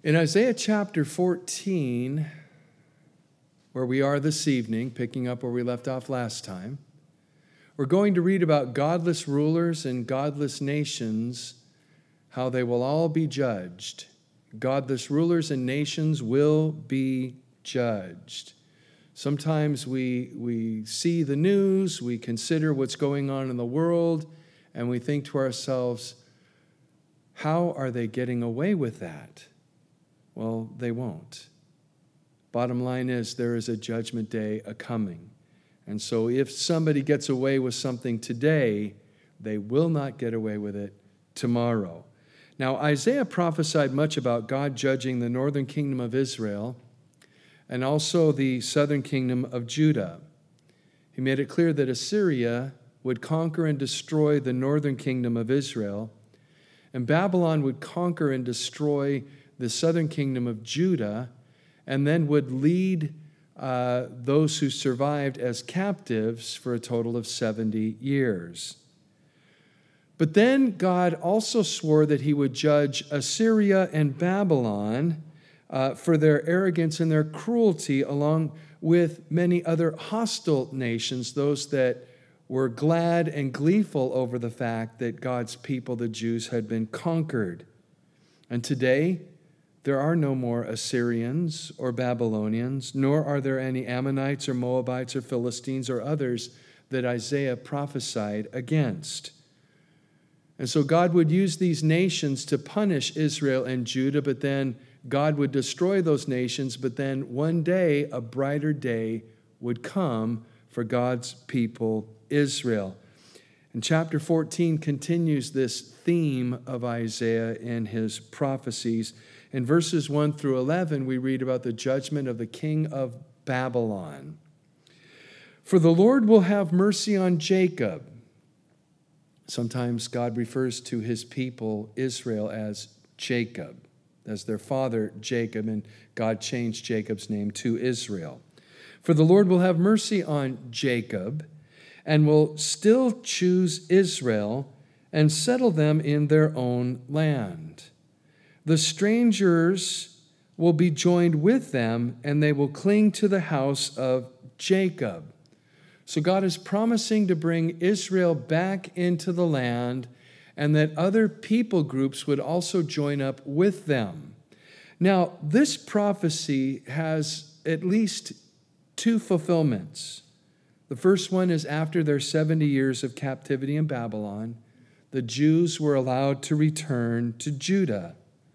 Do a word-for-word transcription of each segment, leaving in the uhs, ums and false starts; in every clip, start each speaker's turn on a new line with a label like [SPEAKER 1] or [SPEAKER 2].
[SPEAKER 1] In Isaiah chapter fourteen, where we are this evening, picking up where we left off last time, we're going to read about godless rulers and godless nations, how they will all be judged. Godless rulers and nations will be judged. Sometimes we, we see the news, we consider what's going on in the world, and we think to ourselves, how are they getting away with that? Well, they won't. Bottom line is there is a judgment day a-coming. And so if somebody gets away with something today, they will not get away with it tomorrow. Now, Isaiah prophesied much about God judging the northern kingdom of Israel and also the southern kingdom of Judah. He made it clear that Assyria would conquer and destroy the northern kingdom of Israel, and Babylon would conquer and destroy the southern kingdom of Judah, and then would lead uh, those who survived as captives for a total of seventy years. But then God also swore that he would judge Assyria and Babylon uh, for their arrogance and their cruelty, along with many other hostile nations, those that were glad and gleeful over the fact that God's people, the Jews, had been conquered. And today, there are no more Assyrians or Babylonians, nor are there any Ammonites or Moabites or Philistines or others that Isaiah prophesied against. And so God would use these nations to punish Israel and Judah, but then God would destroy those nations, but then one day, a brighter day would come for God's people, Israel. And chapter fourteen continues this theme of Isaiah in his prophecies. In verses one through eleven, we read about the judgment of the king of Babylon. For the Lord will have mercy on Jacob. Sometimes God refers to his people, Israel, as Jacob, as their father, Jacob, and God changed Jacob's name to Israel. For the Lord will have mercy on Jacob and will still choose Israel and settle them in their own land. The strangers will be joined with them, and they will cling to the house of Jacob. So God is promising to bring Israel back into the land, and that other people groups would also join up with them. Now, this prophecy has at least two fulfillments. The first one is after their seventy years of captivity in Babylon, the Jews were allowed to return to Judah.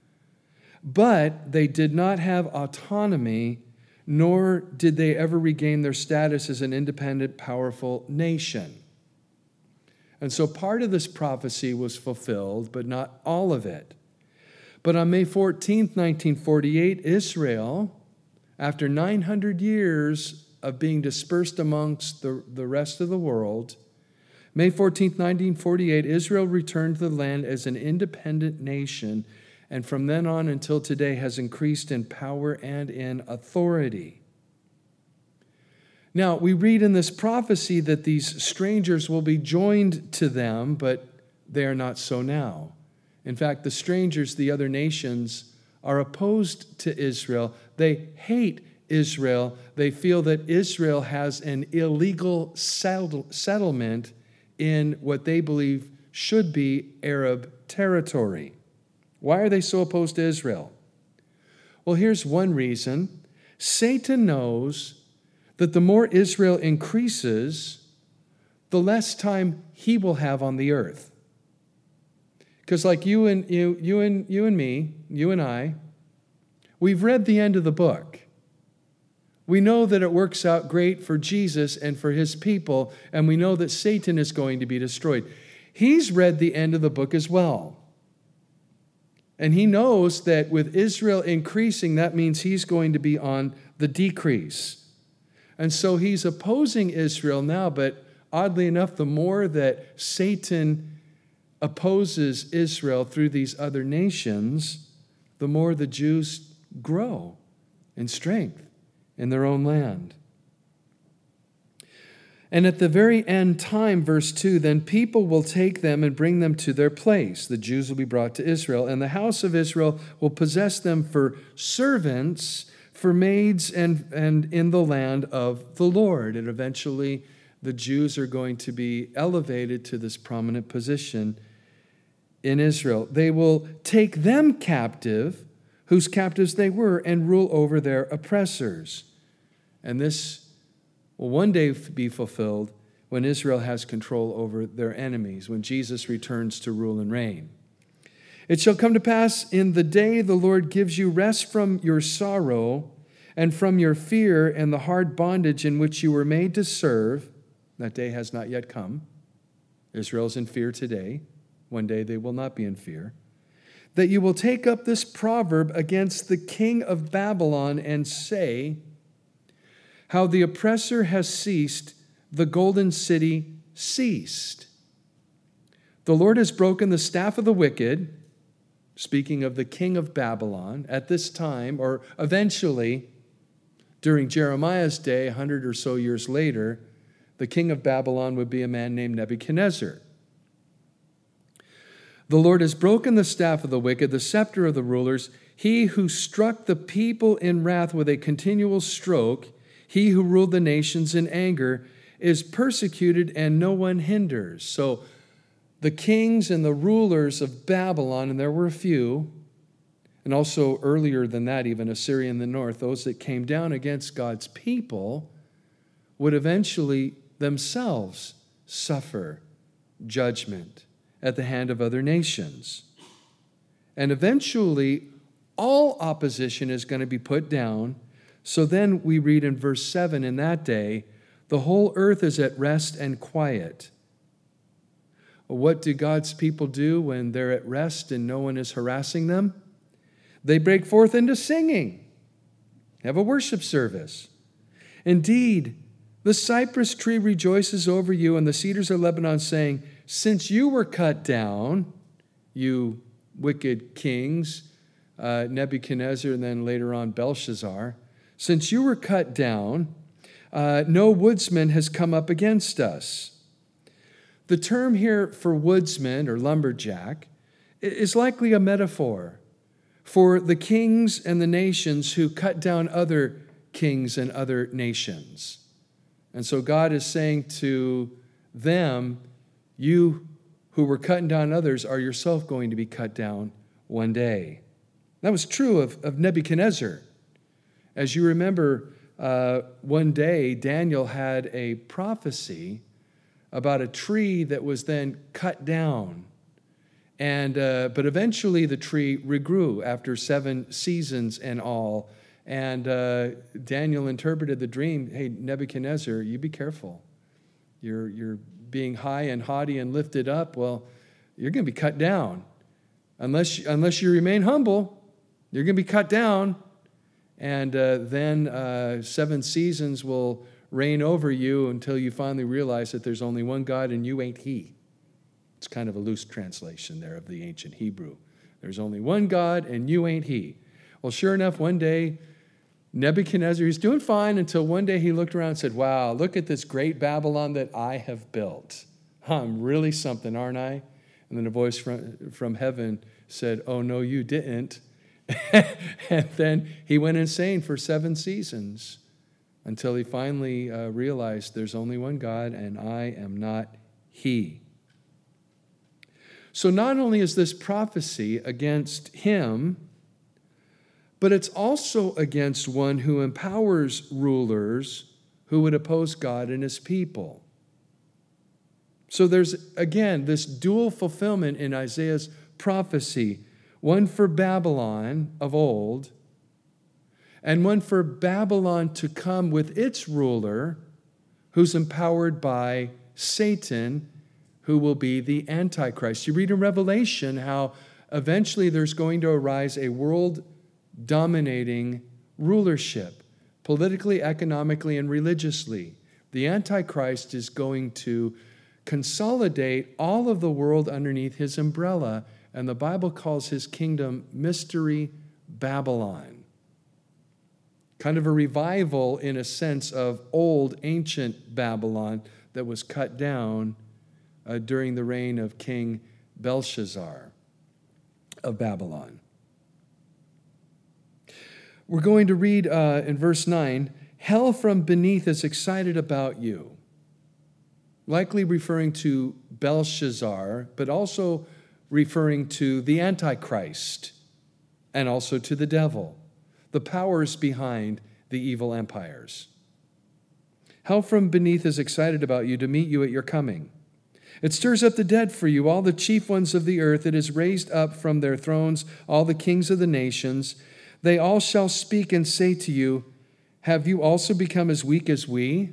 [SPEAKER 1] But they did not have autonomy, nor did they ever regain their status as an independent, powerful nation. And so part of this prophecy was fulfilled, but not all of it. But on May fourteenth, nineteen forty-eight, Israel, after nine hundred years of being dispersed amongst the, the rest of the world, May fourteenth, nineteen forty-eight, Israel returned to the land as an independent nation, and from then on until today has increased in power and in authority. Now, we read in this prophecy that these strangers will be joined to them, but they are not so now. In fact, the strangers, the other nations, are opposed to Israel. They hate Israel. They feel that Israel has an illegal settle- settlement in what they believe should be Arab territory. Why are they so opposed to Israel? Well, here's one reason. Satan knows that the more Israel increases, the less time he will have on the earth. Because like you and you, you and you and me, you and I, we've read the end of the book. We know that it works out great for Jesus and for his people, and we know that Satan is going to be destroyed. He's read the end of the book as well. And he knows that with Israel increasing, that means he's going to be on the decrease. And so he's opposing Israel now, but oddly enough, the more that Satan opposes Israel through these other nations, the more the Jews grow in strength in their own land. And at the very end time, verse two, then people will take them and bring them to their place. The Jews will be brought to Israel, and the house of Israel will possess them for servants, for maids, and, and in the land of the Lord. And eventually, the Jews are going to be elevated to this prominent position in Israel. They will take them captive, whose captives they were, and rule over their oppressors. And this will one day be fulfilled when Israel has control over their enemies, when Jesus returns to rule and reign. It shall come to pass in the day the Lord gives you rest from your sorrow and from your fear and the hard bondage in which you were made to serve. That day has not yet come. Israel's in fear today. One day they will not be in fear. That you will take up this proverb against the king of Babylon and say, how the oppressor has ceased, the golden city ceased. The Lord has broken the staff of the wicked, speaking of the king of Babylon, at this time, or eventually, during Jeremiah's day, a hundred or so years later, the king of Babylon would be a man named Nebuchadnezzar. The Lord has broken the staff of the wicked, the scepter of the rulers. He who struck the people in wrath with a continual stroke, he who ruled the nations in anger, is persecuted and no one hinders. So the kings and the rulers of Babylon, and there were a few, and also earlier than that, even Assyria in the north, those that came down against God's people, would eventually themselves suffer judgment at the hand of other nations. And eventually, all opposition is going to be put down. So then we read in verse seven, in that day, the whole earth is at rest and quiet. What do God's people do when they're at rest and no one is harassing them? They break forth into singing, have a worship service. Indeed, the cypress tree rejoices over you, and the cedars of Lebanon, saying, since you were cut down, you wicked kings, uh, Nebuchadnezzar, and then later on Belshazzar, since you were cut down, uh, no woodsman has come up against us. The term here for woodsman or lumberjack is likely a metaphor for the kings and the nations who cut down other kings and other nations. And so God is saying to them, you who were cutting down others are yourself going to be cut down one day. That was true of, of Nebuchadnezzar. As you remember, uh, one day Daniel had a prophecy about a tree that was then cut down. And uh, but eventually the tree regrew after seven seasons and all. And uh, Daniel interpreted the dream, hey, Nebuchadnezzar, you be careful. You're, you're being high and haughty and lifted up. Well, you're going to be cut down. Unless, unless you remain humble, you're going to be cut down. And uh, then uh, seven seasons will reign over you until you finally realize that there's only one God and you ain't he. It's kind of a loose translation there of the ancient Hebrew. There's only one God and you ain't he. Well, sure enough, one day, Nebuchadnezzar, he's doing fine until one day he looked around and said, wow, look at this great Babylon that I have built. I'm really something, aren't I? And then a voice from, from heaven said, oh, no, you didn't. And then he went insane for seven seasons until he finally uh, realized there's only one God and I am not he. So not only is this prophecy against him, but it's also against one who empowers rulers who would oppose God and his people. So there's, again, this dual fulfillment in Isaiah's prophecy. One for Babylon of old, and one for Babylon to come with its ruler, who's empowered by Satan, who will be the Antichrist. You read in Revelation how eventually there's going to arise a world-dominating rulership, politically, economically, and religiously. The Antichrist is going to consolidate all of the world underneath his umbrella, and the Bible calls his kingdom Mystery Babylon. Kind of a revival in a sense of old, ancient Babylon that was cut down uh, during the reign of King Belshazzar of Babylon. We're going to read uh, in verse nine, hell from beneath is excited about you. Likely referring to Belshazzar, but also referring to the Antichrist and also to the devil, the powers behind the evil empires. Hell from beneath is excited about you to meet you at your coming. It stirs up the dead for you, all the chief ones of the earth. It is raised up from their thrones, all the kings of the nations. They all shall speak and say to you, have you also become as weak as we?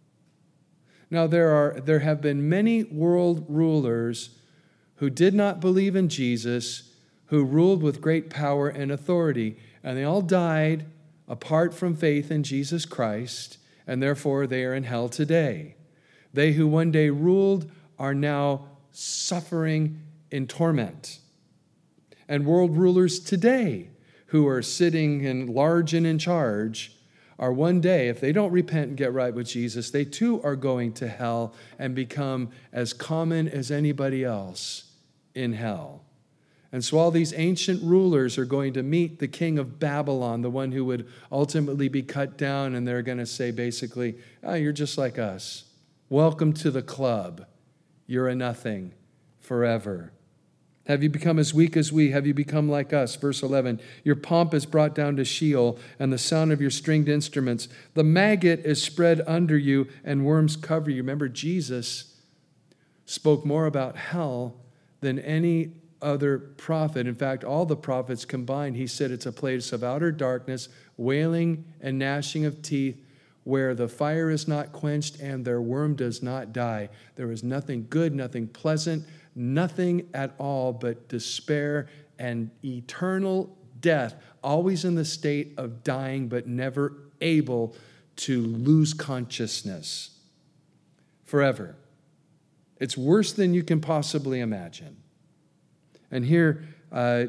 [SPEAKER 1] Now there are there have been many world rulers who did not believe in Jesus, who ruled with great power and authority, and they all died apart from faith in Jesus Christ, and therefore they are in hell today. They who one day ruled are now suffering in torment. And world rulers today who are sitting in large and in charge are one day, if they don't repent and get right with Jesus, they too are going to hell and become as common as anybody else in hell. And so all these ancient rulers are going to meet the king of Babylon, the one who would ultimately be cut down, and they're going to say basically, oh, you're just like us. Welcome to the club. You're a nothing forever. Have you become as weak as we? Have you become like us? Verse eleven, your pomp is brought down to Sheol, and the sound of your stringed instruments. The maggot is spread under you, and worms cover you. Remember, Jesus spoke more about hell than any other prophet. In fact, all the prophets combined, he said it's a place of outer darkness, wailing and gnashing of teeth, where the fire is not quenched and their worm does not die. There is nothing good, nothing pleasant, nothing at all but despair and eternal death, always in the state of dying but never able to lose consciousness forever. It's worse than you can possibly imagine. And here, uh,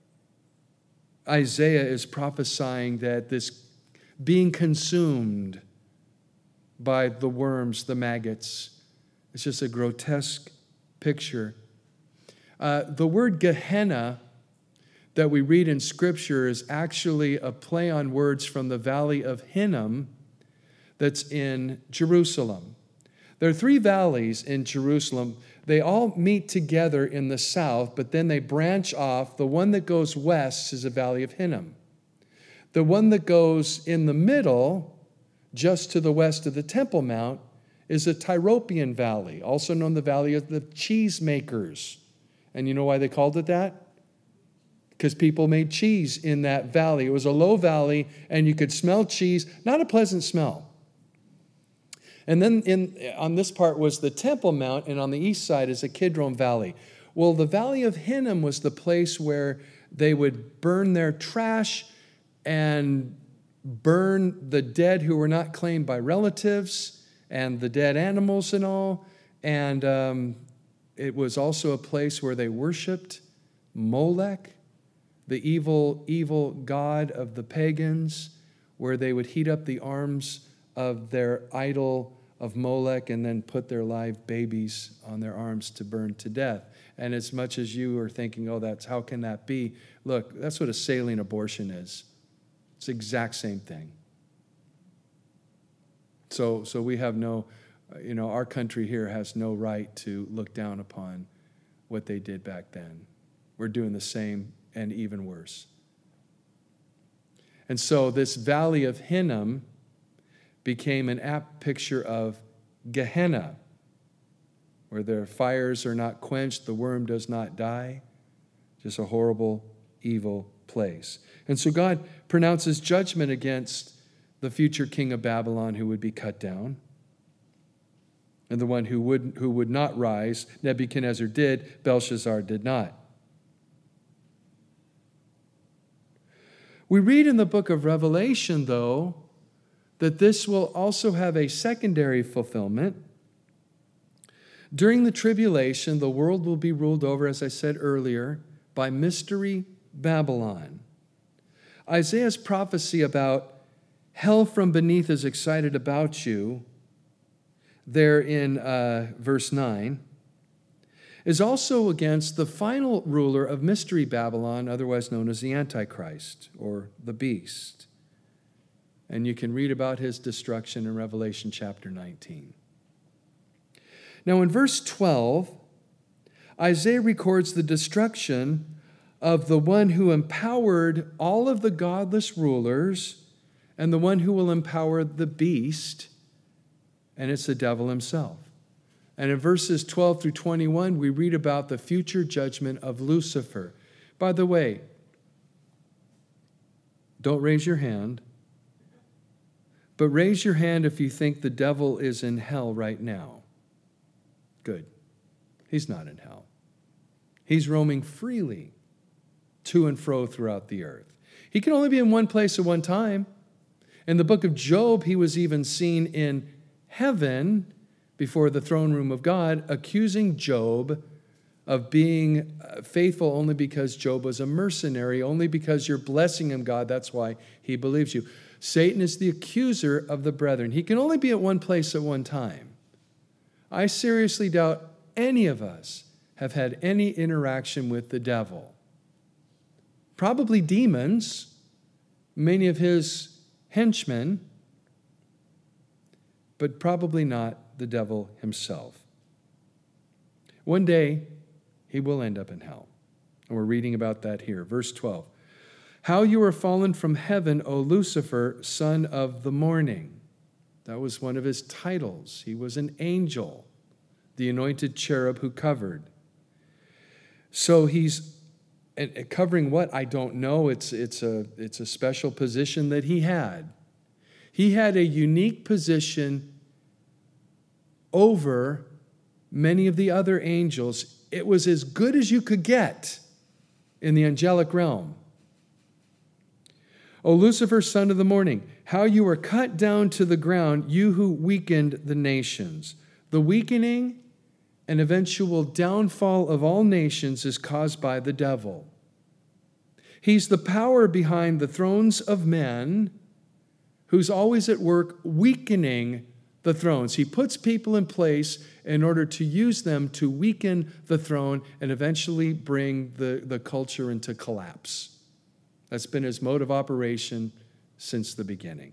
[SPEAKER 1] Isaiah is prophesying that this being consumed by the worms, the maggots, it's just a grotesque picture. Uh, the word Gehenna that we read in Scripture is actually a play on words from the Valley of Hinnom that's in Jerusalem. There are three valleys in Jerusalem. They all meet together in the south, but then they branch off. The one that goes west is the Valley of Hinnom. The one that goes in the middle, just to the west of the Temple Mount, is the Tyropoeon Valley, also known the Valley of the Cheesemakers. And you know why they called it that? Because people made cheese in that valley. It was a low valley, and you could smell cheese, not a pleasant smell. And then in, on this part was the Temple Mount, and on the east side is the Kidron Valley. Well, the Valley of Hinnom was the place where they would burn their trash and burn the dead who were not claimed by relatives and the dead animals and all. And um, it was also a place where they worshiped Molech, the evil, evil god of the pagans, where they would heat up the arms of their idol of Molech and then put their live babies on their arms to burn to death. And as much as you are thinking, oh, that's how can that be? Look, that's what a saline abortion is. It's the exact same thing. So, so we have no, you know, our country here has no right to look down upon what they did back then. We're doing the same and even worse. And so this Valley of Hinnom became an apt picture of Gehenna, where their fires are not quenched, the worm does not die. Just a horrible, evil place. And so God pronounces judgment against the future king of Babylon who would be cut down. And the one who would, who would not rise, Nebuchadnezzar did, Belshazzar did not. We read in the book of Revelation, though, that this will also have a secondary fulfillment. During the tribulation, the world will be ruled over, as I said earlier, by Mystery Babylon. Isaiah's prophecy about hell from beneath is excited about you. there in uh, verse nine, is also against the final ruler of Mystery Babylon, otherwise known as the Antichrist or the beast. And you can read about his destruction in Revelation chapter nineteen. Now in verse twelve, Isaiah records the destruction of the one who empowered all of the godless rulers and the one who will empower the beast, and it's the devil himself. And in verses twelve through twenty-one, we read about the future judgment of Lucifer. By the way, don't raise your hand, but raise your hand if you think the devil is in hell right now. Good. He's not in hell. He's roaming freely to and fro throughout the earth. He can only be in one place at one time. In the book of Job, he was even seen in heaven before the throne room of God, accusing Job of being faithful only because Job was a mercenary, only because you're blessing him, God. That's why he believes you. Satan is the accuser of the brethren. He can only be at one place at one time. I seriously doubt any of us have had any interaction with the devil. Probably demons, many of his henchmen, but probably not the devil himself. One day, he will end up in hell. And we're reading about that here. Verse twelve. How you are fallen from heaven, O Lucifer, son of the morning. That was one of his titles. He was an angel, the anointed cherub who covered. So he's covering what? I don't know. It's, it's, a, it's a special position that he had. He had a unique position over many of the other angels. It was as good as you could get in the angelic realm. O Lucifer, son of the morning, how you were cut down to the ground, you who weakened the nations. The weakening and eventual downfall of all nations is caused by the devil. He's the power behind the thrones of men who's always at work weakening the thrones. He puts people in place in order to use them to weaken the throne and eventually bring the, the culture into collapse. That's been his mode of operation since the beginning.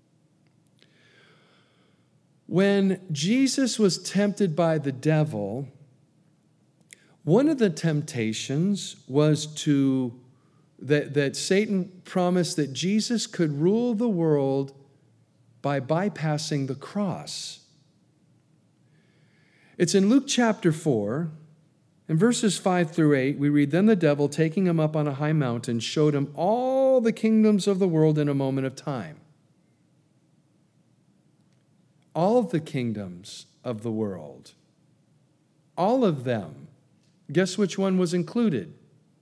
[SPEAKER 1] When Jesus was tempted by the devil, one of the temptations was to that, that Satan promised that Jesus could rule the world by bypassing the cross. It's in Luke chapter four. In verses five through eight, we read, Then the devil, taking him up on a high mountain, showed him all the kingdoms of the world in a moment of time. All of the kingdoms of the world. All of them. Guess which one was included?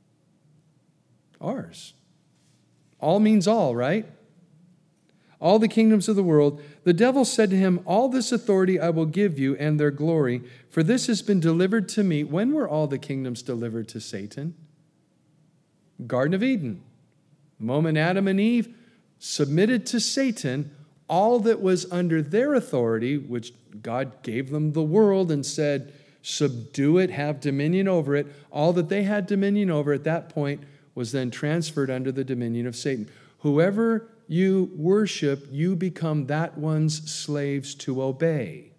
[SPEAKER 1] Ours. All means all, right? All the kingdoms of the world. The devil said to him, All this authority I will give you and their glory, for this has been delivered to me. When were all the kingdoms delivered to Satan? Garden of Eden. The moment Adam and Eve submitted to Satan, all that was under their authority, which God gave them the world and said, subdue it, have dominion over it, all that they had dominion over at that point was then transferred under the dominion of Satan. Whoever you worship, you become that one's slaves to obey.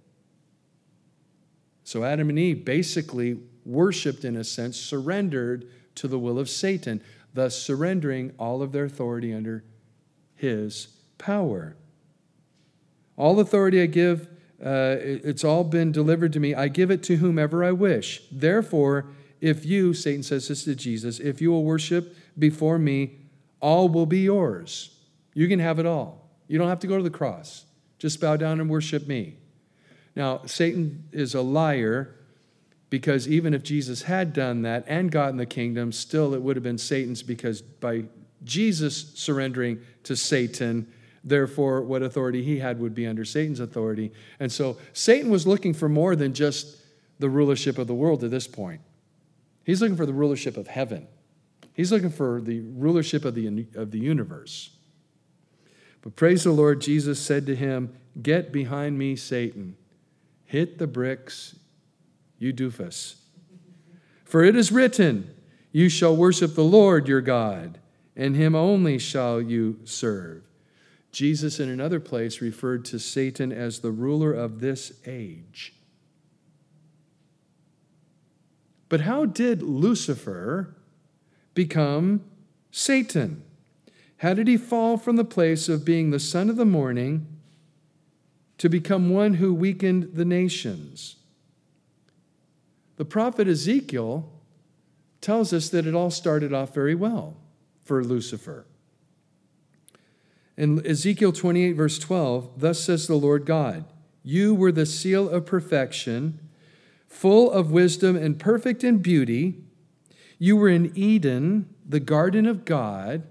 [SPEAKER 1] So Adam and Eve basically worshiped, in a sense, surrendered to the will of Satan, thus surrendering all of their authority under his power. All authority I give, uh, it's all been delivered to me. I give it to whomever I wish. Therefore, if you, Satan says this to Jesus, if you will worship before me, all will be yours. You can have it all. You don't have to go to the cross. Just bow down and worship me. Now, Satan is a liar, because even if Jesus had done that and gotten the kingdom, still it would have been Satan's, because by Jesus surrendering to Satan, therefore what authority he had would be under Satan's authority. And so Satan was looking for more than just the rulership of the world at this point. He's looking for the rulership of heaven. He's looking for the rulership of the, of the universe. But praise the Lord, Jesus said to him, Get behind me, Satan. Hit the bricks, you doofus. For it is written, you shall worship the Lord your God, and him only shall you serve. Jesus in another place referred to Satan as the ruler of this age. But how did Lucifer become Satan? How did he fall from the place of being the son of the morning to become one who weakened the nations? The prophet Ezekiel tells us that it all started off very well for Lucifer. In Ezekiel twenty-eight, verse twelve, thus says the Lord God, you were the seal of perfection, full of wisdom and perfect in beauty. You were in Eden, the garden of God.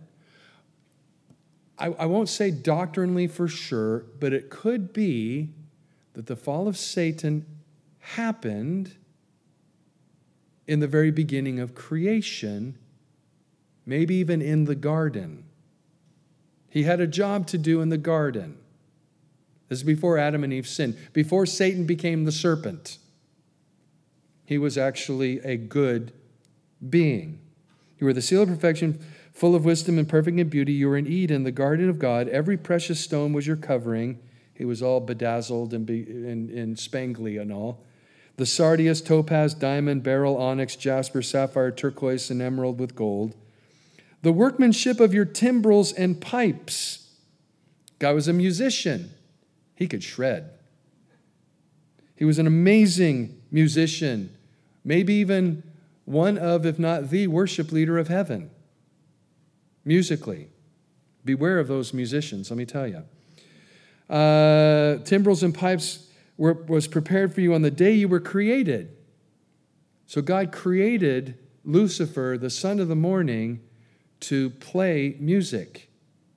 [SPEAKER 1] I, I won't say doctrinally for sure, but it could be that the fall of Satan happened in the very beginning of creation, maybe even in the garden. He had a job to do in the garden. This is before Adam and Eve sinned, before Satan became the serpent. He was actually a good being. You were the seal of perfection, full of wisdom and perfect in beauty. You were in Eden, the garden of God. Every precious stone was your covering. He was all bedazzled and, be, and, and spangly and all. The sardius, topaz, diamond, beryl, onyx, jasper, sapphire, turquoise, and emerald with gold. The workmanship of your timbrels and pipes. Guy was a musician. He could shred. He was an amazing musician, maybe even one of, if not the worship leader of heaven, musically. Beware of those musicians, let me tell you. Uh, timbrels and pipes were, was prepared for you on the day you were created. So God created Lucifer, the son of the morning, to play music.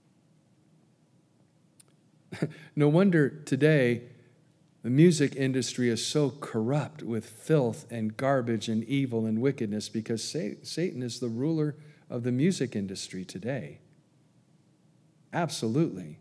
[SPEAKER 1] No wonder today the music industry is so corrupt with filth and garbage and evil and wickedness, because Satan is the ruler of the music industry today. Absolutely.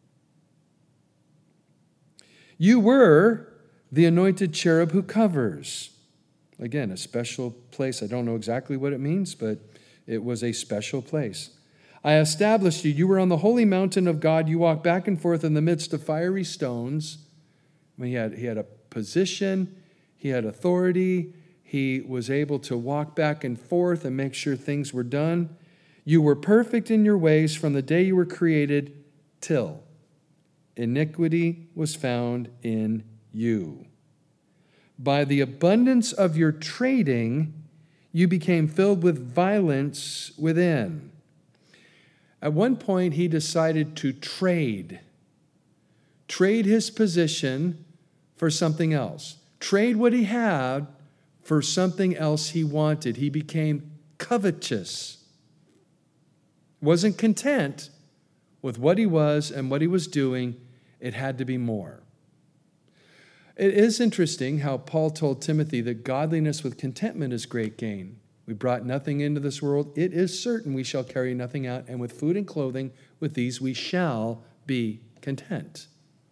[SPEAKER 1] You were the anointed cherub who covers. Again, a special place. I don't know exactly what it means, but it was a special place. I established you. You were on the holy mountain of God. You walked back and forth in the midst of fiery stones. I mean, he had, he had a position. He had authority. He was able to walk back and forth and make sure things were done. You were perfect in your ways from the day you were created till iniquity was found in you. By the abundance of your trading, you became filled with violence within. At one point, he decided to trade. Trade his position for something else. Trade what he had for something else he wanted. He became covetous. Wasn't content with what he was and what he was doing. It had to be more. It is interesting how Paul told Timothy that godliness with contentment is great gain. We brought nothing into this world. It is certain we shall carry nothing out. And with food and clothing, with these we shall be content.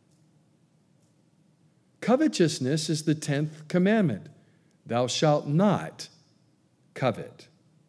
[SPEAKER 1] Covetousness is the tenth commandment. Thou shalt not covet.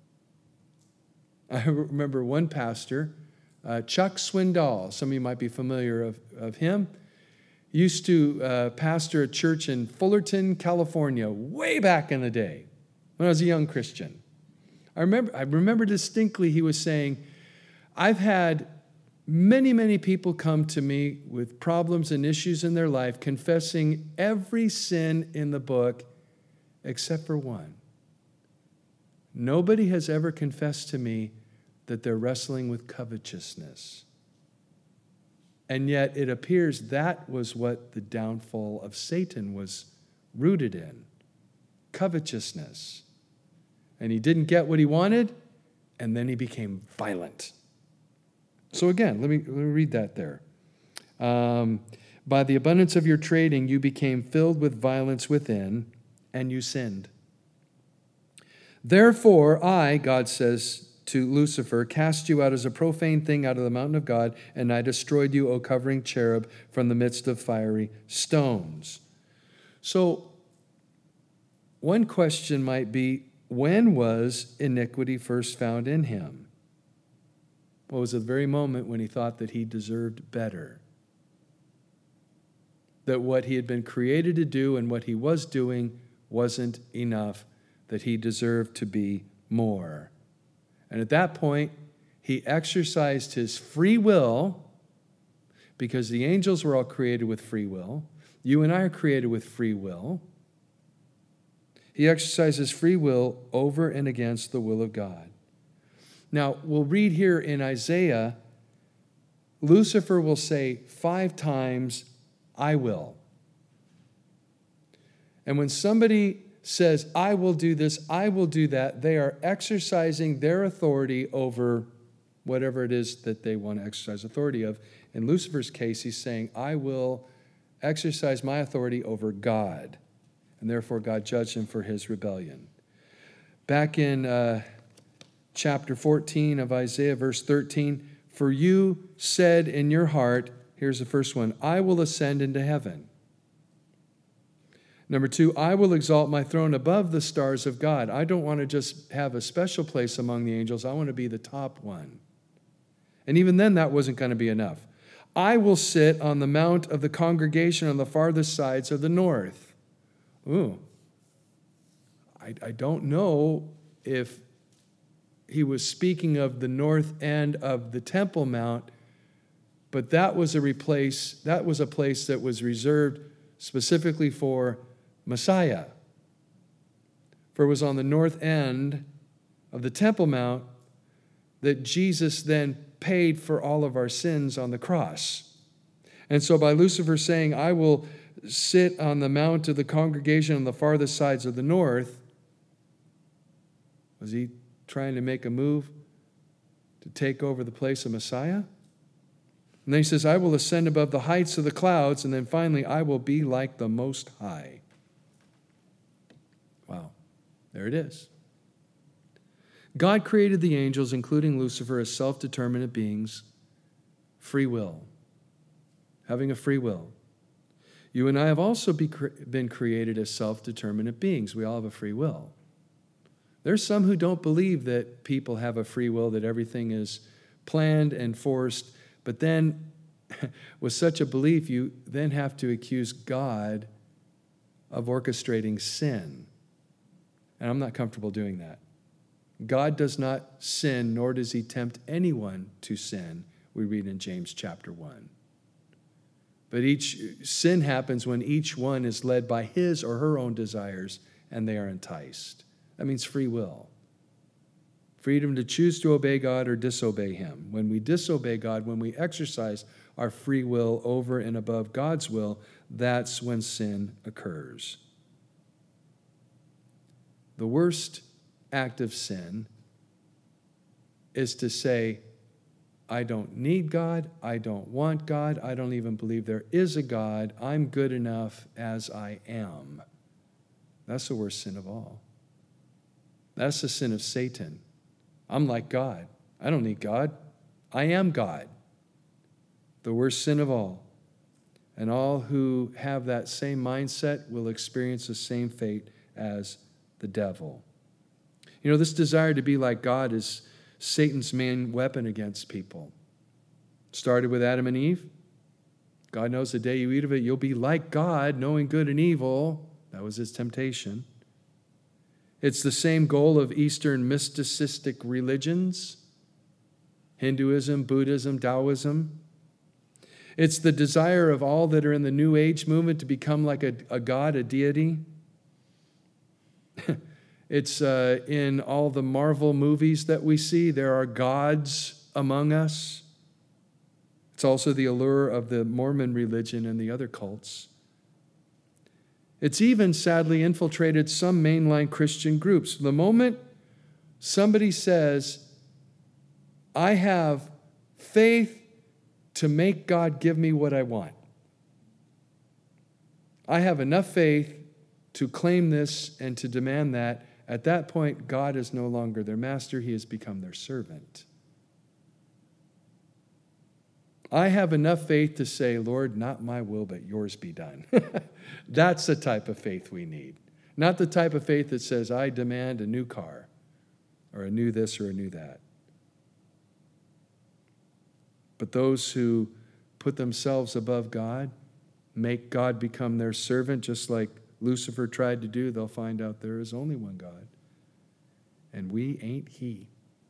[SPEAKER 1] I remember one pastor, uh, Chuck Swindoll, some of you might be familiar of, of him, used to uh, pastor a church in Fullerton, California, way back in the day when I was a young Christian. I remember, I remember distinctly he was saying, I've had many, many people come to me with problems and issues in their life, confessing every sin in the book except for one. Nobody has ever confessed to me that they're wrestling with covetousness. And yet it appears that was what the downfall of Satan was rooted in, covetousness. And he didn't get what he wanted, and then he became violent. So again, let me, let me read that there. Um, By the abundance of your trading, you became filled with violence within, and you sinned. Therefore, I, God says to Lucifer, cast you out as a profane thing out of the mountain of God, and I destroyed you, O covering cherub, from the midst of fiery stones. So, one question might be, when was iniquity first found in him? Well, it was the very moment when he thought that he deserved better. That what he had been created to do and what he was doing wasn't enough, that he deserved to be more. And at that point, he exercised his free will, because the angels were all created with free will. You and I are created with free will. He exercises free will over and against the will of God. Now, we'll read here in Isaiah, Lucifer will say five times, I will. And when somebody says, I will do this, I will do that, they are exercising their authority over whatever it is that they want to exercise authority of. In Lucifer's case, he's saying, I will exercise my authority over God. And therefore, God judged him for his rebellion. Back in uh, chapter fourteen of Isaiah, verse thirteen, for you said in your heart, here's the first one, I will ascend into heaven. Number two, I will exalt my throne above the stars of God. I don't want to just have a special place among the angels. I want to be the top one. And even then, that wasn't going to be enough. I will sit on the mount of the congregation on the farthest sides of the north. Ooh. I, I don't know if he was speaking of the north end of the Temple Mount, but that was a replace, that was a place that was reserved specifically for Messiah. For it was on the north end of the Temple Mount that Jesus then paid for all of our sins on the cross. And so by Lucifer saying, I will sit on the mount of the congregation on the farthest sides of the north, was he trying to make a move to take over the place of Messiah? And then he says, I will ascend above the heights of the clouds, and then finally, I will be like the Most High. Wow, there it is. God created the angels, including Lucifer, as self-determinate beings, free will, having a free will. You and I have also be cre- been created as self-determinate beings. We all have a free will. There's some who don't believe that people have a free will, that everything is planned and forced, but then with such a belief, you then have to accuse God of orchestrating sin. And I'm not comfortable doing that. God does not sin, nor does he tempt anyone to sin, we read in James chapter one. But each sin happens when each one is led by his or her own desires, and they are enticed. That means free will. Freedom to choose to obey God or disobey him. When we disobey God, when we exercise our free will over and above God's will, that's when sin occurs. The worst act of sin is to say, I don't need God, I don't want God, I don't even believe there is a God, I'm good enough as I am. That's the worst sin of all. That's the sin of Satan. I'm like God. I don't need God. I am God. The worst sin of all. And all who have that same mindset will experience the same fate as the devil. You know, this desire to be like God is Satan's main weapon against people. Started with Adam and Eve. God knows the day you eat of it, you'll be like God, knowing good and evil. That was his temptation. It's the same goal of Eastern mysticistic religions, Hinduism, Buddhism, Taoism. It's the desire of all that are in the New Age movement to become like a, a god, a deity. It's uh, in all the Marvel movies that we see. There are gods among us. It's also the allure of the Mormon religion and the other cults. It's even, sadly, infiltrated some mainline Christian groups. The moment somebody says, I have faith to make God give me what I want. I have enough faith to claim this and to demand that. At that point, God is no longer their master. He has become their servant. I have enough faith to say, Lord, not my will, but yours be done. That's the type of faith we need. Not the type of faith that says, I demand a new car, or a new this or a new that. But those who put themselves above God, make God become their servant, just like Lucifer tried to do, they'll find out there is only one God. And we ain't he.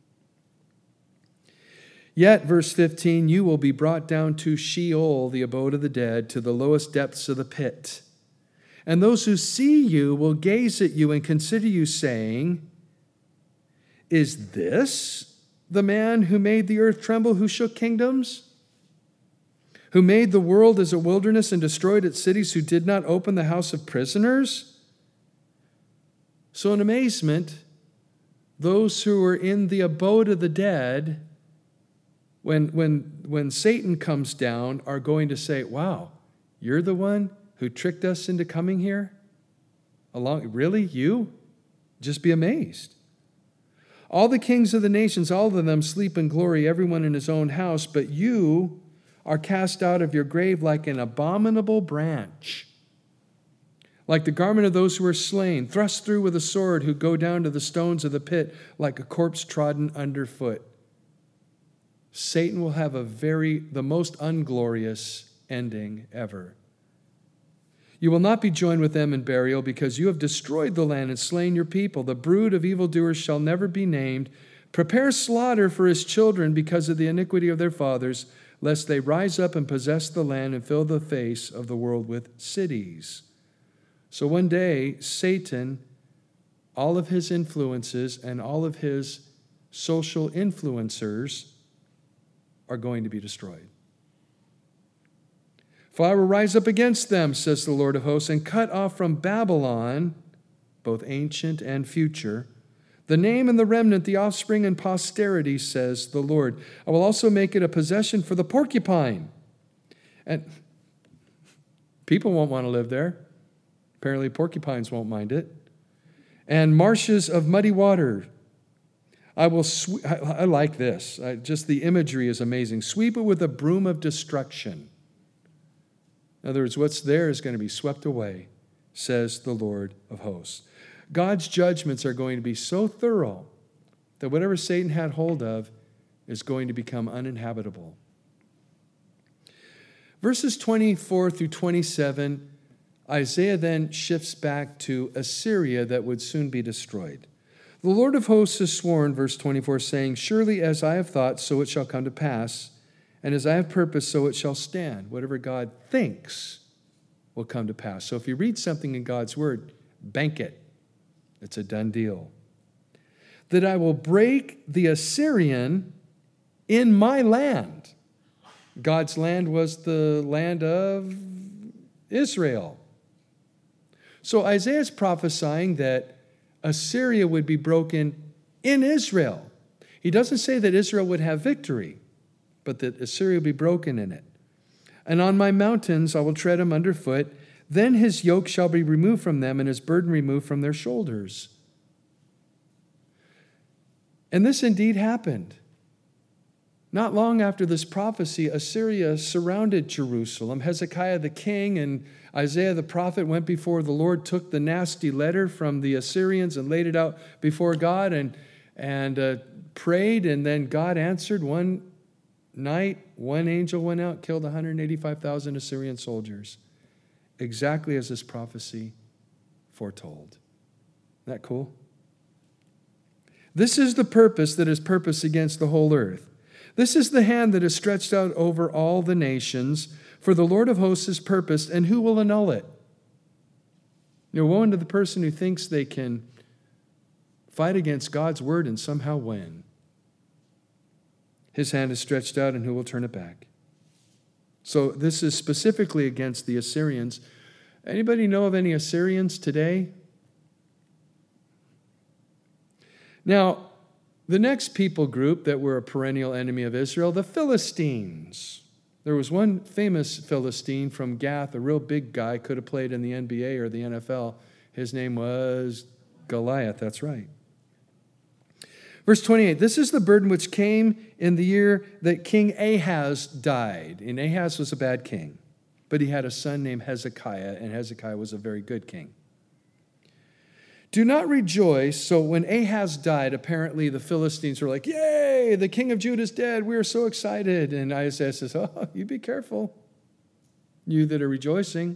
[SPEAKER 1] Yet, verse fifteen, you will be brought down to Sheol, the abode of the dead, to the lowest depths of the pit. And those who see you will gaze at you and consider you, saying, is this the man who made the earth tremble, who shook kingdoms? Who made the world as a wilderness and destroyed its cities, who did not open the house of prisoners? So in amazement, those who are in the abode of the dead, when, when, when Satan comes down, are going to say, wow, you're the one who tricked us into coming here? Along, really, you? Just be amazed. All the kings of the nations, all of them sleep in glory, everyone in his own house, but you are cast out of your grave like an abominable branch, like the garment of those who are slain, thrust through with a sword, who go down to the stones of the pit like a corpse trodden underfoot. Satan will have a very, the most unglorious ending ever. You will not be joined with them in burial, because you have destroyed the land and slain your people. The brood of evildoers shall never be named. Prepare slaughter for his children because of the iniquity of their fathers, lest they rise up and possess the land and fill the face of the world with cities. So one day, Satan, all of his influences and all of his social influencers are going to be destroyed. For I will rise up against them, says the Lord of hosts, and cut off from Babylon, both ancient and future, the name and the remnant, the offspring and posterity, says the Lord. I will also make it a possession for the porcupine. And people won't want to live there. Apparently porcupines won't mind it. And marshes of muddy water. I will, sw- I, I like this. I, just the imagery is amazing. Sweep it with a broom of destruction. In other words, what's there is going to be swept away, says the Lord of hosts. God's judgments are going to be so thorough that whatever Satan had hold of is going to become uninhabitable. Verses twenty-four through twenty-seven, Isaiah then shifts back to Assyria that would soon be destroyed. The Lord of hosts has sworn, verse twenty-four, saying, surely as I have thought, so it shall come to pass. And as I have purposed, so it shall stand. Whatever God thinks will come to pass. So if you read something in God's word, bank it. It's a done deal. That I will break the Assyrian in my land. God's land was the land of Israel. So Isaiah is prophesying that Assyria would be broken in Israel. He doesn't say that Israel would have victory, but that Assyria will be broken in it. And on my mountains I will tread him underfoot. Then his yoke shall be removed from them, and his burden removed from their shoulders. And this indeed happened. Not long after this prophecy, Assyria surrounded Jerusalem. Hezekiah the king and Isaiah the prophet went before the Lord, took the nasty letter from the Assyrians and laid it out before God and, and uh, prayed, and then God answered. One night, one angel went out, killed one hundred eighty-five thousand Assyrian soldiers, exactly as this prophecy foretold. Isn't that cool? This is the purpose that is purposed against the whole earth. This is the hand that is stretched out over all the nations, for the Lord of hosts is purposed, and who will annul it? You know, woe unto the person who thinks they can fight against God's word and somehow win. His hand is stretched out, and who will turn it back? So this is specifically against the Assyrians. Anybody know of any Assyrians today? Now, the next people group that were a perennial enemy of Israel, the Philistines. There was one famous Philistine from Gath, a real big guy, could have played in the N B A or the N F L. His name was Goliath, that's right. Verse twenty-eight, this is the burden which came in the year that King Ahaz died. And Ahaz was a bad king, but he had a son named Hezekiah, and Hezekiah was a very good king. Do not rejoice. So when Ahaz died, apparently the Philistines were like, yay, the king of Judah is dead. We are so excited. And Isaiah says, oh, you be careful, you that are rejoicing.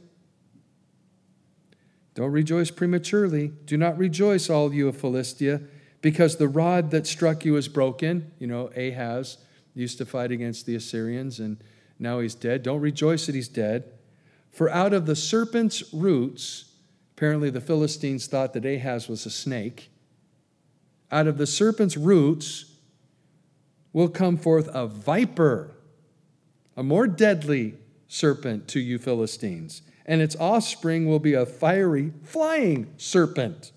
[SPEAKER 1] Don't rejoice prematurely. Do not rejoice, all you of Philistia, because the rod that struck you is broken. You know, Ahaz used to fight against the Assyrians, and now he's dead. Don't rejoice that he's dead. For out of the serpent's roots, apparently the Philistines thought that Ahaz was a snake, out of the serpent's roots will come forth a viper, a more deadly serpent to you Philistines, and its offspring will be a fiery, flying serpent.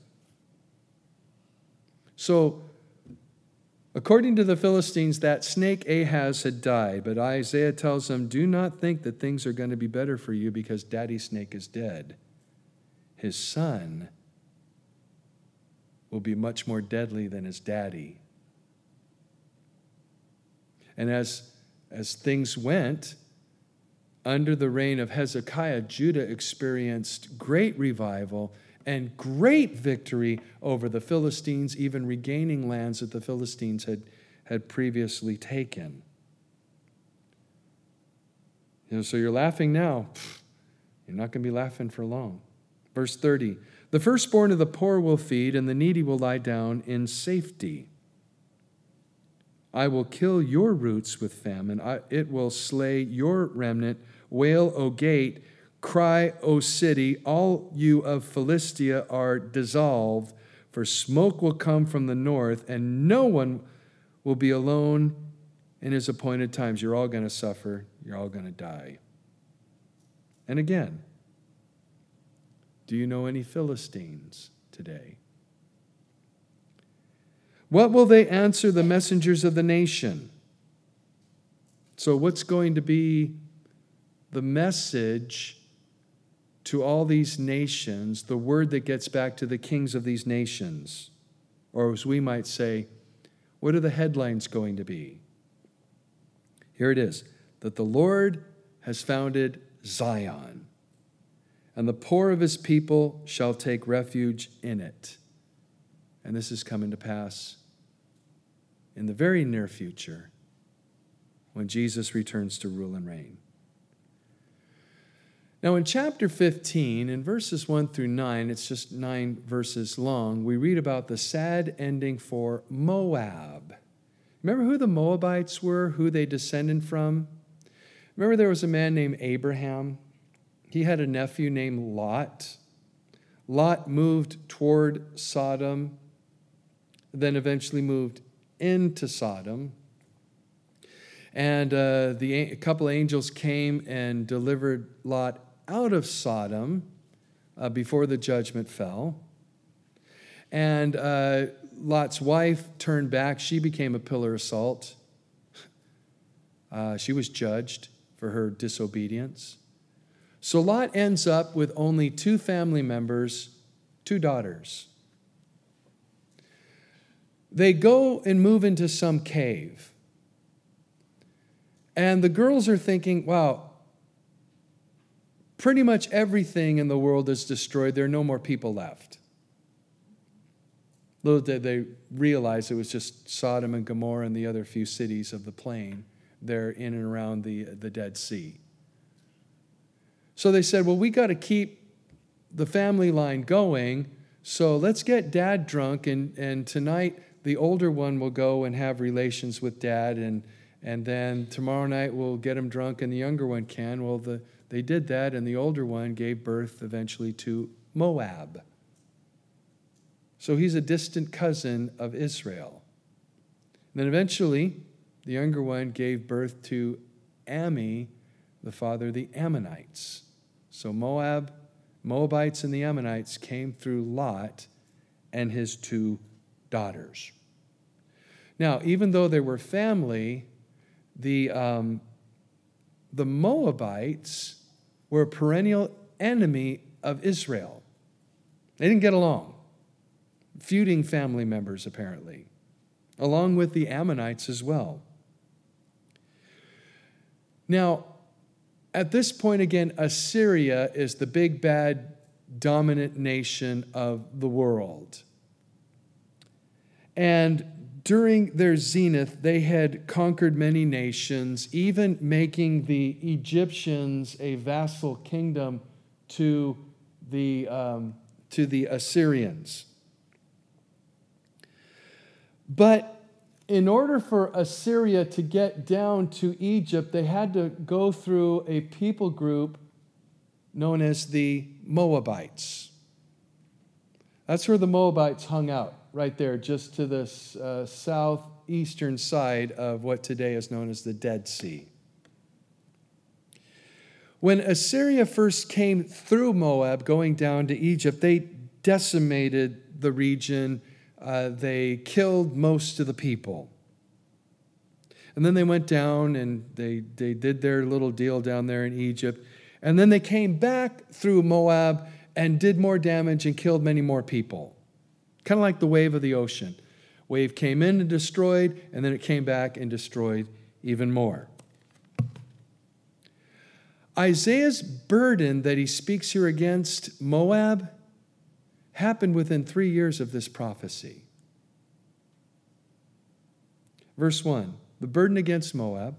[SPEAKER 1] So, according to the Philistines, that snake Ahaz had died, but Isaiah tells them, do not think that things are going to be better for you because daddy snake is dead. His son will be much more deadly than his daddy. And as, as things went, under the reign of Hezekiah, Judah experienced great revival and great victory over the Philistines, even regaining lands that the Philistines had, had previously taken. You know, so you're laughing now. You're not going to be laughing for long. Verse thirty, the firstborn of the poor will feed, and the needy will lie down in safety. I will kill your roots with famine. I, it will slay your remnant. Wail, O gate. Cry, O city. All you of Philistia are dissolved, for smoke will come from the north, and no one will be alone in his appointed times. You're all going to suffer. You're all going to die. And again, do you know any Philistines today? What will they answer the messengers of the nation? So what's going to be the message to all these nations, the word that gets back to the kings of these nations? Or as we might say, what are the headlines going to be? Here it is, that the Lord has founded Zion, and the poor of his people shall take refuge in it. And this is coming to pass in the very near future when Jesus returns to rule and reign. Now in chapter fifteen, in verses one through nine, it's just nine verses long, we read about the sad ending for Moab. Remember who the Moabites were, who they descended from? Remember there was a man named Abraham? He had a nephew named Lot. Lot moved toward Sodom, then eventually moved into Sodom. And uh, the, a couple angels came and delivered Lot out of Sodom uh, before the judgment fell. And uh, Lot's wife turned back. She became a pillar of salt. Uh, she was judged for her disobedience. So Lot ends up with only two family members, two daughters. They go and move into some cave. And the girls are thinking, wow, pretty much everything in the world is destroyed. There are no more people left. Little did they realize it was just Sodom and Gomorrah and the other few cities of the plain there in and around the, the Dead Sea. So they said, well, we got to keep the family line going, so let's get Dad drunk, and, and tonight the older one will go and have relations with Dad, and, and then tomorrow night we'll get him drunk and the younger one can. Well, the, they did that, and the older one gave birth eventually to Moab. So he's a distant cousin of Israel. And then eventually, the younger one gave birth to Ammi, the father of the Ammonites. So Moab, Moabites and the Ammonites came through Lot and his two daughters. Now, even though they were family, the, um, the Moabites were a perennial enemy of Israel. They didn't get along. Feuding family members, apparently. along with the Ammonites as well. Now, at this point again, Assyria is the big, bad, dominant nation of the world. And during their zenith, they had conquered many nations, even making the Egyptians a vassal kingdom to the, um, to the Assyrians. But in order for Assyria to get down to Egypt, they had to go through a people group known as the Moabites. That's where the Moabites hung out, right there, just to the uh, southeastern side of what today is known as the Dead Sea. When Assyria first came through Moab, going down to Egypt, they decimated the region. Uh, they killed most of the people. And then they went down and they, they did their little deal down there in Egypt. And then they came back through Moab and did more damage and killed many more people. Kind of like the wave of the ocean. Wave came in and destroyed, and then it came back and destroyed even more. Isaiah's burden that he speaks here against Moab happened within three years of this prophecy. Verse one, the burden against Moab.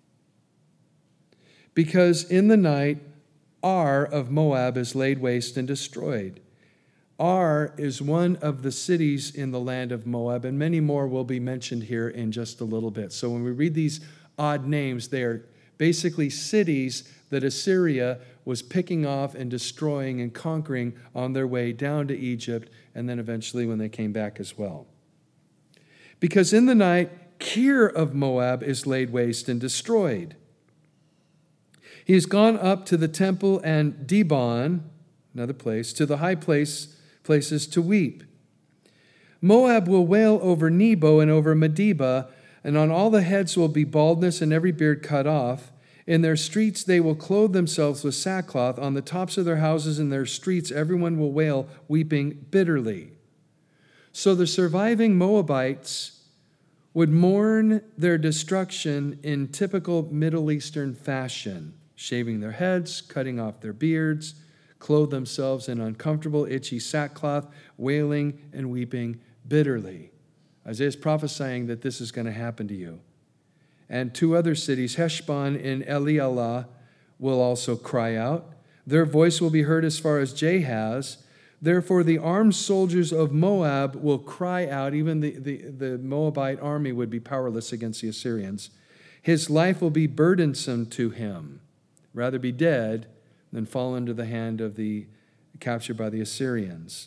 [SPEAKER 1] Because in the night, Ar of Moab is laid waste and destroyed. Ar is one of the cities in the land of Moab, and many more will be mentioned here in just a little bit. So when we read these odd names, they are basically cities that Assyria was picking off and destroying and conquering on their way down to Egypt, and then eventually when they came back as well. Because in the night, Kir of Moab is laid waste and destroyed. He has gone up to the temple and Dibon, another place, to the high place, places to weep. Moab will wail over Nebo and over Medeba, and on all the heads will be baldness and every beard cut off. In their streets they will clothe themselves with sackcloth. On the tops of their houses and their streets everyone will wail, weeping bitterly. So the surviving Moabites would mourn their destruction in typical Middle Eastern fashion, shaving their heads, cutting off their beards, clothe themselves in uncomfortable, itchy sackcloth, wailing and weeping bitterly. Isaiah is prophesying that this is going to happen to you. And two other cities, Heshbon and Elialah, will also cry out. Their voice will be heard as far as Jahaz. Therefore, the armed soldiers of Moab will cry out. Even the, the, the Moabite army would be powerless against the Assyrians. His life will be burdensome to him. Rather be dead than fall into the hand of the captured by the Assyrians.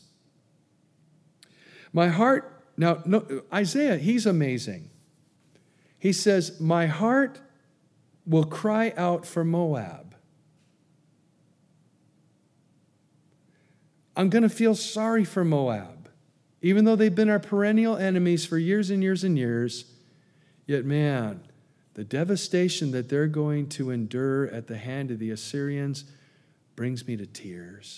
[SPEAKER 1] My heart, now no, Isaiah, he's amazing. He says, my heart will cry out for Moab. I'm going to feel sorry for Moab. Even though they've been our perennial enemies for years and years and years, yet man, the devastation that they're going to endure at the hand of the Assyrians brings me to tears.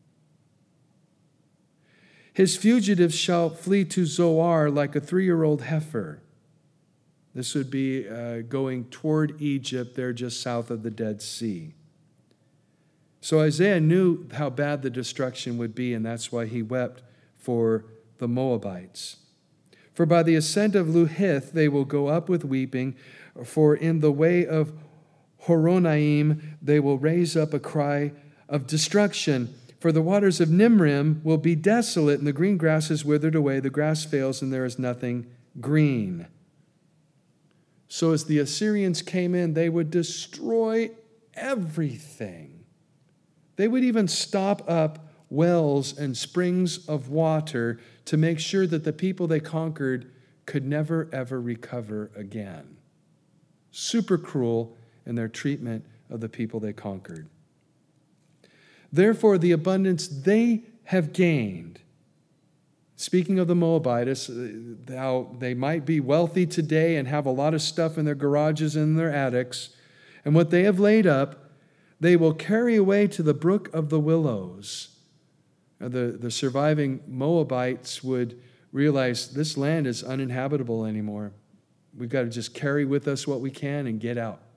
[SPEAKER 1] His fugitives shall flee to Zoar like a three-year-old heifer. This would be uh, going toward Egypt, there just south of the Dead Sea. So Isaiah knew how bad the destruction would be, and that's why he wept for the Moabites. For by the ascent of Luhith they will go up with weeping, for in the way of Horonaim they will raise up a cry of destruction. For the waters of Nimrim will be desolate, and the green grass is withered away, the grass fails, and there is nothing green. So as the Assyrians came in, they would destroy everything. They would even stop up wells and springs of water to make sure that the people they conquered could never, ever recover again. Super cruel in their treatment of the people they conquered. Therefore, the abundance they have gained, speaking of the Moabites, how they might be wealthy today and have a lot of stuff in their garages and their attics, and what they have laid up, they will carry away to the brook of the willows. The, the surviving Moabites would realize this land is uninhabitable anymore. We've got to just carry with us what we can and get out.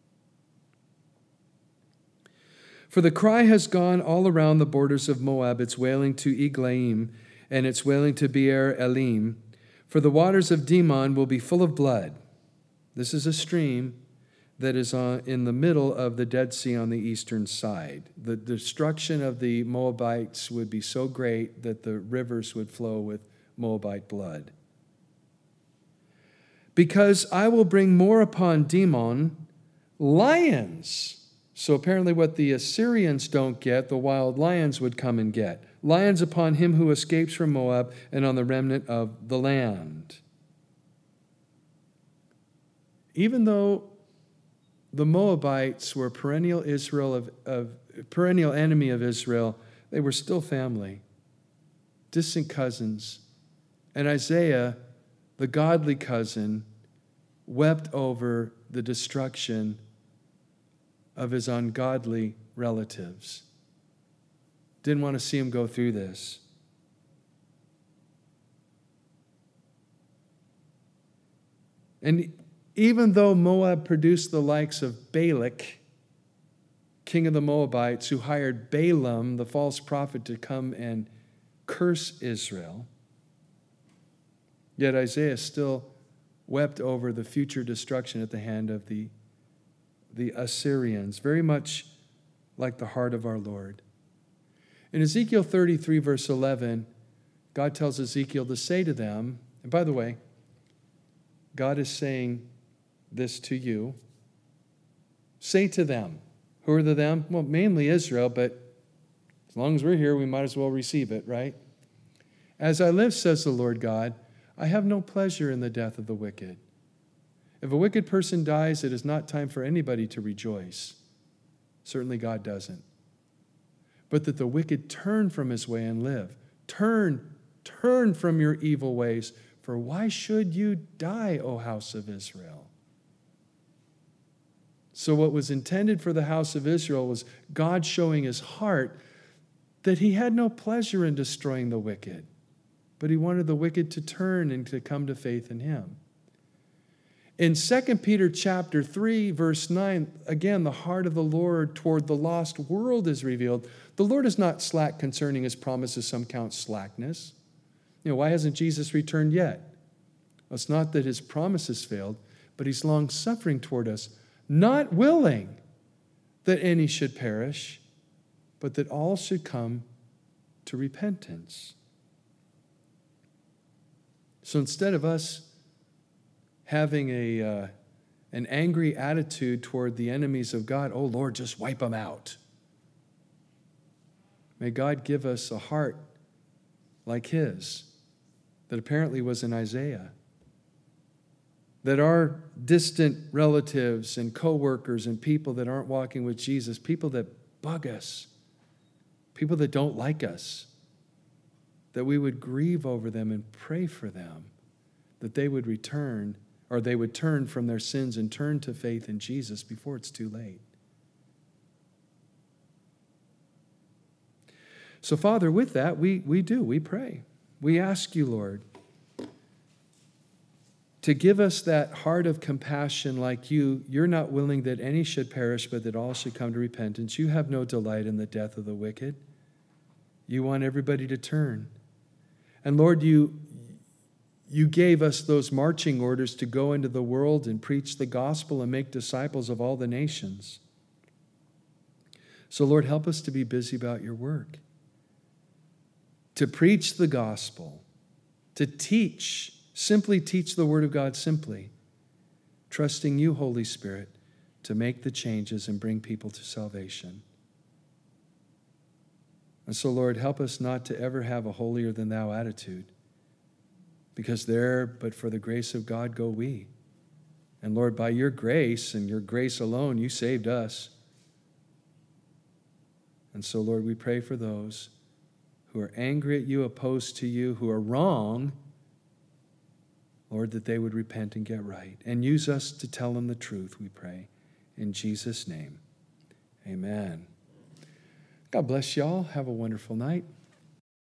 [SPEAKER 1] For the cry has gone all around the borders of Moab, its wailing to Eglaim, and its wailing to Beer Elim. For the waters of Dimon will be full of blood. This is a stream that is on, in the middle of the Dead Sea on the eastern side. The destruction of the Moabites would be so great that the rivers would flow with Moabite blood. Because I will bring more upon Dimon, lions. So apparently what the Assyrians don't get, the wild lions would come and get. Lions upon him who escapes from Moab and on the remnant of the land. Even though the Moabites were perennial Israel of, of perennial enemy of Israel, they were still family, distant cousins. And Isaiah, the godly cousin, wept over the destruction of his ungodly relatives. Didn't want to see him go through this. And even though Moab produced the likes of Balak, king of the Moabites, who hired Balaam, the false prophet, to come and curse Israel, yet Isaiah still wept over the future destruction at the hand of the, the Assyrians, very much like the heart of our Lord. In Ezekiel thirty-three, verse eleven, God tells Ezekiel to say to them, and by the way, God is saying this to you, say to them. Who are the them? Well, mainly Israel, but as long as we're here, we might as well receive it, right? As I live, says the Lord God, I have no pleasure in the death of the wicked. If a wicked person dies, it is not time for anybody to rejoice. Certainly God doesn't. But that the wicked turn from his way and live. Turn, turn from your evil ways, for why should you die, O house of Israel? So what was intended for the house of Israel was God showing his heart that he had no pleasure in destroying the wicked, but he wanted the wicked to turn and to come to faith in him. In Second Peter chapter three, verse nine, again, the heart of the Lord toward the lost world is revealed. The Lord is not slack concerning his promises, some count slackness. You know, why hasn't Jesus returned yet? Well, it's not that his promises failed, but he's long-suffering toward us, not willing that any should perish, but that all should come to repentance. So instead of us having a uh, an angry attitude toward the enemies of God, oh Lord, just wipe them out. May God give us a heart like his, that apparently was in Isaiah. That our distant relatives and co-workers and people that aren't walking with Jesus, people that bug us, people that don't like us, that we would grieve over them and pray for them, that they would return, or they would turn from their sins and turn to faith in Jesus before it's too late. So, Father, with that, we, we do, we pray. We ask you, Lord, to give us that heart of compassion like you. You're not willing that any should perish, but that all should come to repentance. You have no delight in the death of the wicked. You want everybody to turn. And Lord, you, you gave us those marching orders to go into the world and preach the gospel and make disciples of all the nations. So Lord, help us to be busy about your work, to preach the gospel, to teach, simply teach the word of God simply, trusting you, Holy Spirit, to make the changes and bring people to salvation. And so, Lord, help us not to ever have a holier-than-thou attitude, because there, but for the grace of God, go we. And Lord, by your grace and your grace alone, you saved us. And so, Lord, we pray for those who are angry at you, opposed to you, who are wrong, Lord, that they would repent and get right. And use us to tell them the truth, we pray. In Jesus' name, amen. God bless y'all. Have a wonderful night.